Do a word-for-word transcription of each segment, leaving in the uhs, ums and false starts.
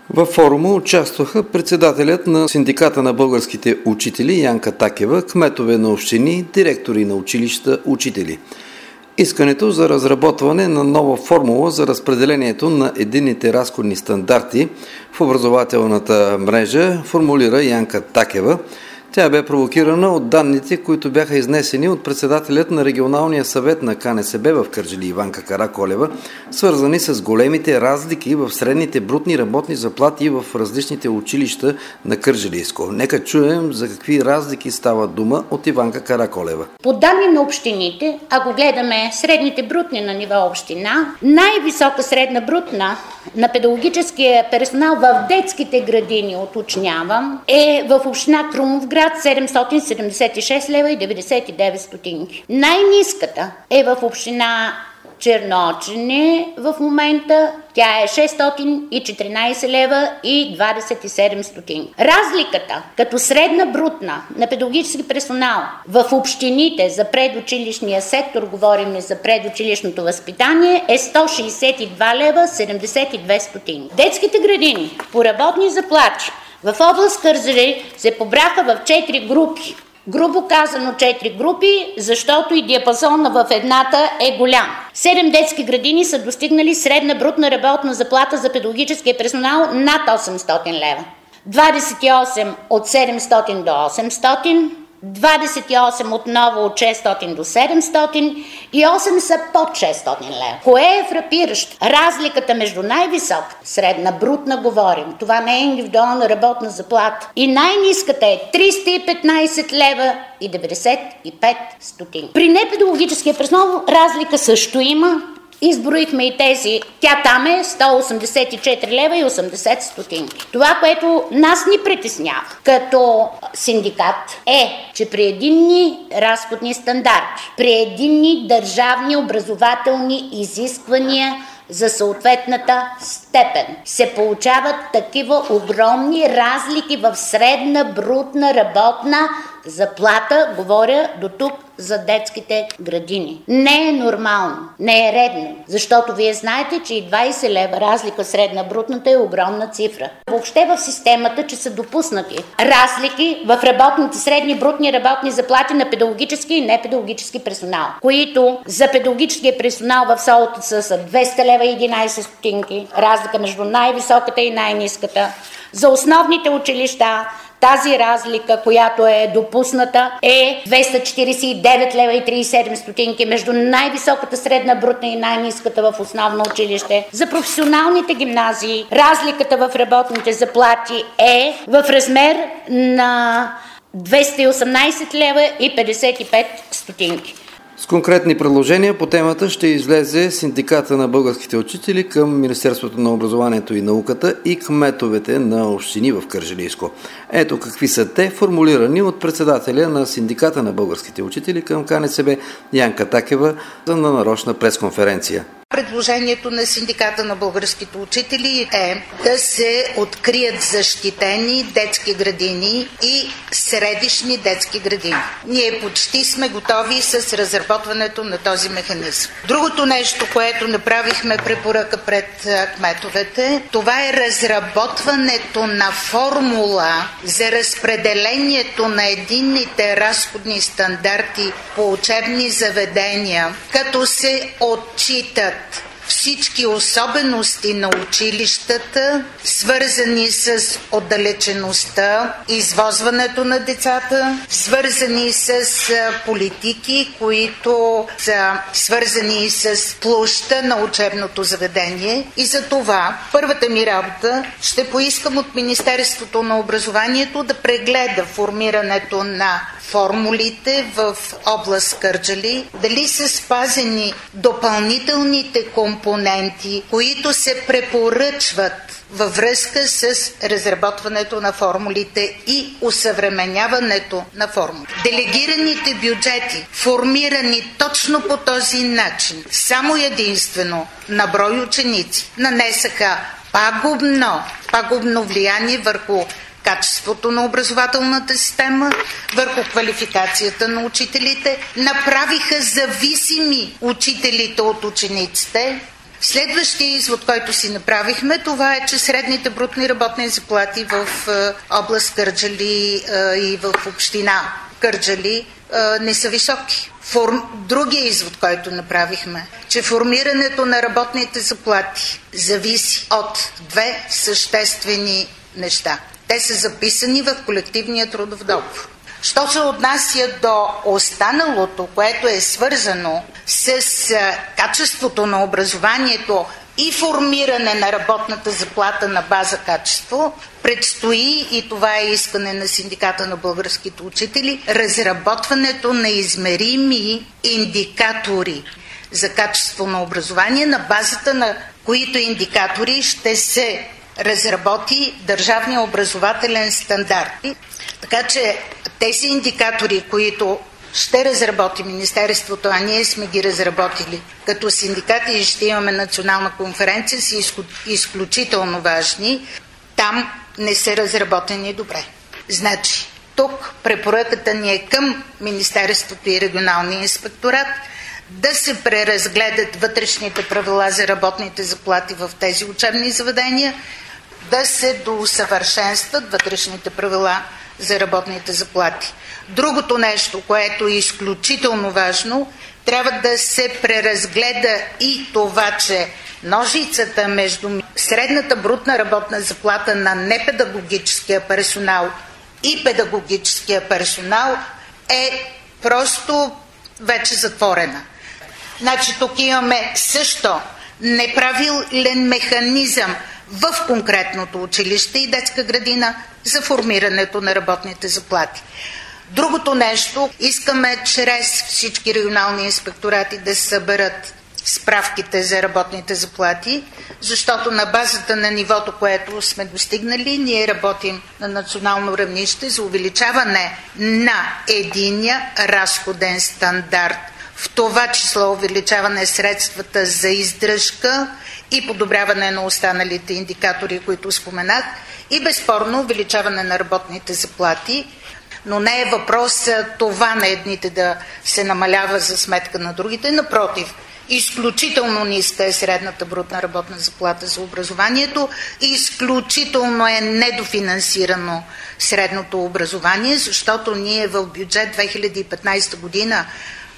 Във форума участваха председателят на Синдиката на българските учители Янка Такева, кметове на общини, директори на училища, учители. Искането за разработване на нова формула за разпределението на единните разходни стандарти в образователната мрежа формулира Янка Такева. Тя бе провокирана от данните, които бяха изнесени от председателят на регионалния съвет на Ка Не Се Бе в Кърджали Иванка Караколева, свързани с големите разлики в средните брутни работни заплати в различните училища на Кърджалийско. Нека чуем за какви разлики става дума от Иванка Караколева. По данни на общините, ако гледаме средните брутни на ниво община, най-висока средна брутна на педагогическия персонал в детските градини, уточнявам, е в община Крумовград седемстотин седемдесет и шест лева и деветдесет и девет стотинки. Най-ниската е в община Черноочене в момента. Тя е шестстотин и четиринадесет лева и двадесет и седем стотинки. Разликата като средна брутна на педагогически персонал в общините за предучилищния сектор, говорим за предучилищното възпитание, е сто шестдесет и два лева седемдесет и две стотинки. Детските градини по работни заплати в област Кърджали се побраха в четири групи. Грубо казано четири групи, защото и диапазона в едната е голям. Седем детски градини са достигнали средна брутна работна заплата за педагогическия персонал над осемстотин лева. двадесет и осем от седемстотин до осемстотин, двадесет и осем отново от шестстотин до седемстотин и осем са под шестстотин лева. Кое е фрапиращо? Разликата между най-висока, средна брутна говорим, това не е индивидуална работна заплата, и най-ниската е триста и петнадесет лева и деветдесет и пет стотинки. При непедагогическия персонал разлика също има. Изброихме и тези. Тя там е сто осемдесет и четири лева и осемдесет стотинки. Това, което нас ни притеснява като синдикат, е, че при единни разходни стандарти, при единни държавни образователни изисквания за съответната степен се получават такива огромни разлики в средна брутна работна заплата, говоря до тук за детските градини. Не е нормално, не е редно, защото вие знаете, че и двадесет лева разлика средна брутната е огромна цифра. Въобще в системата, че са допуснати разлики в работните средни брутни работни заплати на педагогически и непедагогически персонал, които за педагогическия персонал в СОУТ са двеста лева и единадесет стотинки, разлика между най-високата и най-ниската. За основните училища тази разлика, която е допусната, е двеста четиридесет и девет лева и тридесет и седем стотинки между най-високата средна брутна и най-ниската в основно училище. За професионалните гимназии разликата в работните заплати е в размер на двеста и осемнадесет лева и петдесет и пет стотинки. С конкретни предложения по темата ще излезе Синдиката на българските учители към Министерството на образованието и науката и кметовете на общини в Кърджалийско. Ето какви са те, формулирани от председателя на Синдиката на българските учители към Ка Не Се Бе Янка Такева на нарочна пресконференция. Предложението на Синдиката на българските учители е да се открият защитени детски градини и средищни детски градини. Ние почти сме готови с разработването на този механизъм. Другото нещо, което направихме препоръка пред кметовете, това е разработването на формула за разпределението на единните разходни стандарти по учебни заведения, като се отчитат всички особености на училищата, свързани с отдалечеността, извозването на децата, свързани с политики, които са свързани с площта на учебното заведение. И за това първата ми работа ще поискам от Министерството на образованието да прегледа формирането на формулите в област Кърджали, дали са спазени допълнителните компоненти, които се препоръчват във връзка с разработването на формулите и усъвременяването на формулите. Делегираните бюджети, формирани точно по този начин, само единствено на брой ученици, нанесаха пагубно, пагубно влияние върху качеството на образователната система, върху квалификацията на учителите, направиха зависими учителите от учениците Следващия извод, който си направихме, това е, че средните брутни работни заплати в област Кърджали и в община Кърджали не са високи. Форм... Другия извод, който направихме, че формирането на работните заплати зависи от две съществени неща. Те са записани в колективния трудов договор. Що се отнася до останалото, което е свързано с качеството на образованието и формиране на работната заплата на база качество, предстои, и това е искане на Синдиката на българските учители, разработването на измерими индикатори за качество на образование, на базата на които индикатори ще се разработи държавния образователен стандарт. Така че тези индикатори, които ще разработи Министерството, а ние сме ги разработили като синдикати и ще имаме национална конференция, са изключително важни. Там не са разработени добре. Значи, тук препоръката ни е към Министерството и регионалния инспекторат да се преразгледат вътрешните правила за работните заплати в тези учебни заведения, да се доусъвършенстват вътрешните правила за работните заплати. Другото нещо, което е изключително важно, трябва да се преразгледа и това, че ножицата между средната брутна работна заплата на непедагогическия персонал и педагогическия персонал е просто вече затворена. Значи тук имаме също неправилен механизъм в конкретното училище и детска градина за формирането на работните заплати. Другото нещо, искаме чрез всички регионални инспекторати да съберат справките за работните заплати, защото на базата на нивото, което сме достигнали, ние работим на национално равнище за увеличаване на единия разходен стандарт, в това число увеличаване средствата за издръжка и подобряване на останалите индикатори, които споменах, и безспорно увеличаване на работните заплати. Но не е въпрос това на едните да се намалява за сметка на другите. Напротив, изключително ниска е средната брутна работна заплата за образованието и изключително е недофинансирано средното образование, защото ние в бюджет две хиляди и петнадесета година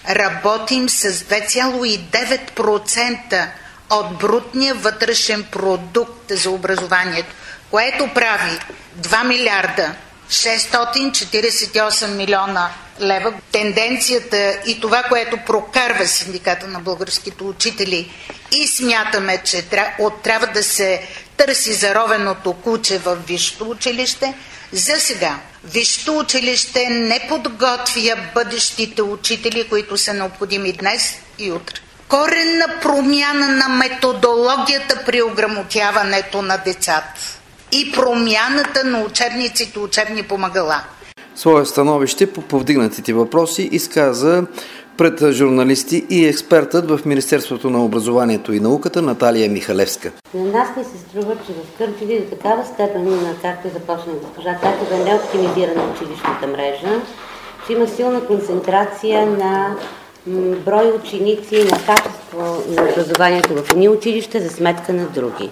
работим с две цяло и девет процента от брутния вътрешен продукт за образованието, което прави два милиарда шестстотин четиридесет и осем милиона лева. Тенденцията и това, което прокарва Синдиката на българските учители, и смятаме, че трябва да се търси заровеното куче в висшето училище. За сега висшето училище не подготвя бъдещите учители, които са необходими днес и утре. Коренна промяна на методологията при ограмотяването на децата и промяната на учебниците, учебни помагала. Свое становище по повдигнатите въпроси изказа пред журналисти и експертът в Министерството на образованието и науката Наталия Михалевска. На нас ни се струва, че в Кърджали до такава степен, както започна госпожа Такева, не е оптимизирана училищната мрежа, че има силна концентрация на брой ученици и на качество на образованието в едни училища за сметка на други.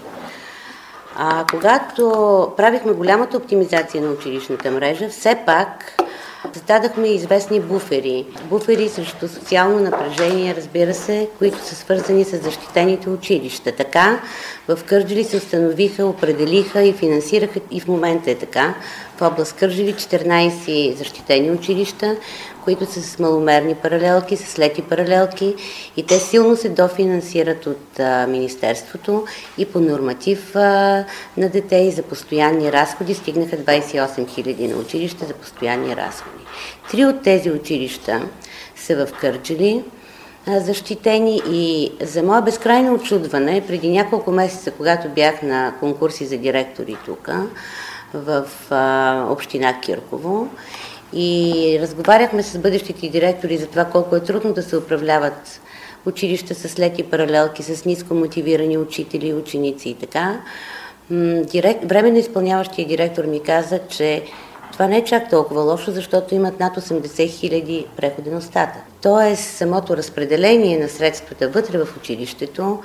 А когато правихме голямата оптимизация на училищната мрежа, все пак създадахме известни буфери. Буфери срещу социално напрежение, разбира се, които са свързани с защитените училища. Така в Кърджали се установиха, определиха и финансираха, и в момента е така, в област Кърджали четиринадесет защитени училища, които са с маломерни паралелки, с лети паралелки, и те силно се дофинансират от а, Министерството и по норматив а, на дете и за постоянни разходи стигнаха двадесет и осем хиляди на училище за постоянни разходи. Три от тези училища са в Кърджали а, защитени, и за мое безкрайно очудване, преди няколко месеца, когато бях на конкурси за директори тук, в а, община Кирково, и разговаряхме с бъдещите директори за това колко е трудно да се управляват училища с лети паралелки, с ниско мотивирани учители, ученици и така. Директ, временно изпълняващия директор ми каза, че това не е чак толкова лошо, защото имат над осемдесет хиляди преходен остатък. Тоест, самото разпределение на средствата вътре в училището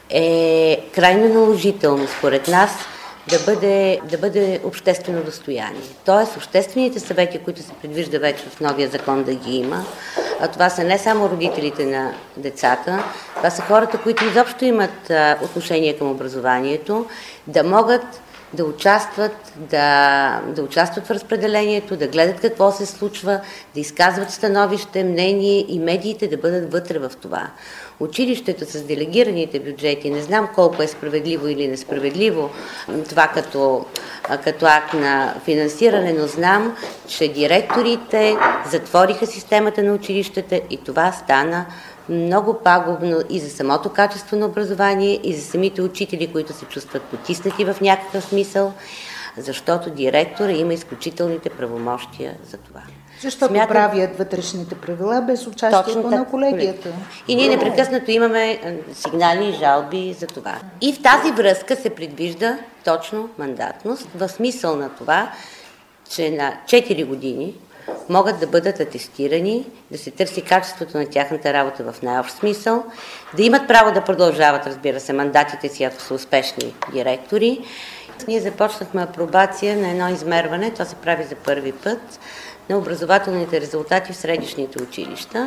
е крайно наложително според нас да бъде, да бъде обществено достояние. Тоест, обществените съвети, които се предвижда вече в новия закон да ги има, а това са не само родителите на децата, това са хората, които изобщо имат а, отношение към образованието, да могат да участват, да, да участват в разпределението, да гледат какво се случва, да изказват становище, мнение и медиите да бъдат вътре в това. Училището с делегираните бюджети, не знам колко е справедливо или несправедливо това като, като акт на финансиране, но знам, че директорите затвориха системата на училищата и това стана много пагубно и за самото качество на образование, и за самите учители, които се чувстват потиснати в някакъв смисъл, защото директора има изключителните правомощия за това. Защото Смятам... правят вътрешните правила без участието на колегията. И ние непрекъснато имаме сигнали и жалби за това. И в тази връзка се предвижда точно мандатност, в смисъл на това, че на четири години могат да бъдат атестирани, да се търси качеството на тяхната работа в най-общ смисъл, да имат право да продължават, разбира се, мандатите си, ако са успешни директори. Ние започнахме апробация на едно измерване, то се прави за първи път, на образователните резултати в средищните училища.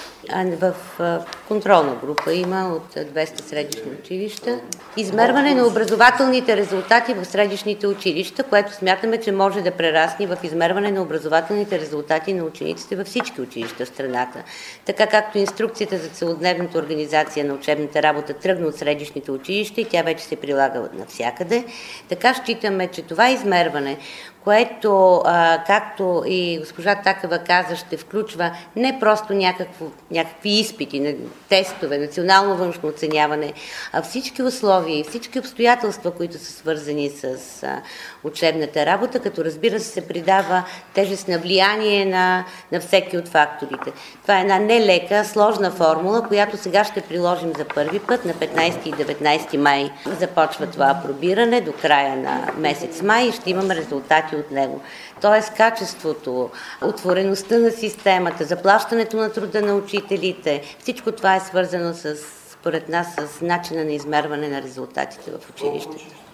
В контролна група има от двеста средищни училища. Измерване на образователните резултати в средищните училища, което смятаме, че може да прерасне в измерване на образователните резултати на учениците във всички училища в страната. Така както инструкцията за целодневната организация на учебната работа тръгна от средищните училища и тя вече се прилага навсякъде, така считаме, че това измерване, което, а, както и госпожа Такева каза, ще включва не просто някакво, някакви изпити, тестове, национално външно оценяване, а всички условия и всички обстоятелства, които са свързани с а, учебната работа, като разбира се се придава тежест на влияние на, на всеки от факторите. Това е една нелека, сложна формула, която сега ще приложим за първи път. На петнайсети и деветнайсети май започва това апробиране до края на месец май и ще имаме резултати от него. Тоест качеството, отвореността на системата, заплащането на труда на учителите, всичко това е свързано с, според нас, с начина на измерване на резултатите в училището.